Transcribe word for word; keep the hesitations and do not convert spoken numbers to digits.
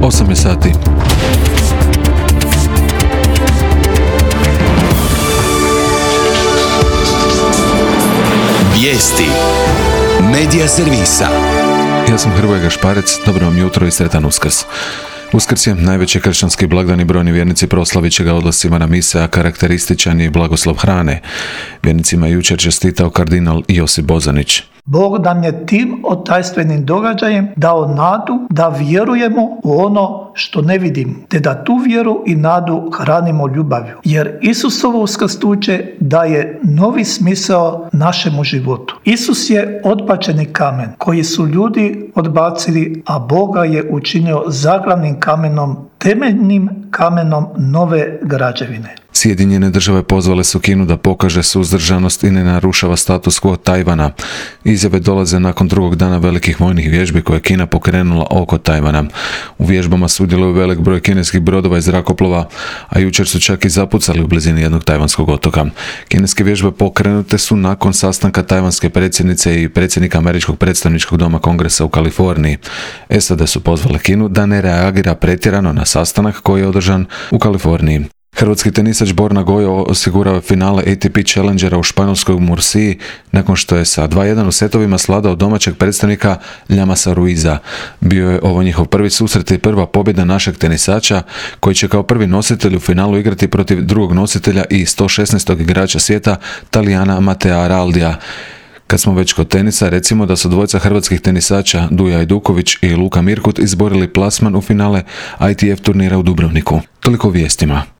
osam je sati. Vijesti Medija servisa. Ja sam Hrvoje Gašparec, dobro vam jutro i sretan Uskrs. Uskrs je najveći kršćanski blagdan i brojni vjernici proslavit će ga odlascima na mise, a karakterističan je blagoslov hrane. Vjernicima je jučer čestitao kardinal Josip Bozanić. Bog nam je tim otajstvenim događajem dao nadu da vjerujemo u ono što ne vidimo, te da tu vjeru i nadu hranimo ljubavlju. Jer Isusovo uskrsnuće daje novi smisao našemu životu. Isus je odbačeni kamen koji su ljudi odbacili, a Boga je učinio zaglavnim kamenom, temeljnim kamenom nove građevine. Sjedinjene države pozvale su Kinu da pokaže suzdržanost i ne narušava status quo Tajvana. Izjave dolaze nakon drugog dana velikih vojnih vježbi koje je Kina pokrenula oko Tajvana. U vježbama sudjeluje velik broj kineskih brodova i zrakoplova, a jučer su čak i zapucali u blizini jednog tajvanskog otoka. Kineske vježbe pokrenute su nakon sastanka tajvanske predsjednice i predsjednika Američkog predstavničkog doma Kongresa u Kaliforniji. S A D su pozvale Kinu da ne reagira pretjerano na sastanak koji je održan u Kaliforniji. Hrvatski tenisač Borna Gojo osigurao je finale A T P Challengera u Španjolskoj u Mursiji nakon što je sa dva jedan u setovima sladao domaćeg predstavnika Llamasa Ruiza. Bio je ovo njihov prvi susret i prva pobjeda našeg tenisača koji će kao prvi nositelj u finalu igrati protiv drugog nositelja i sto šesnaestog igrača svijeta Talijana Matea Araldija. Kad smo već kod tenisa, recimo da su dvojica hrvatskih tenisača Duja Ajduković i Luka Mirkut izborili plasman u finale I T F turnira u Dubrovniku. Toliko o vijestima.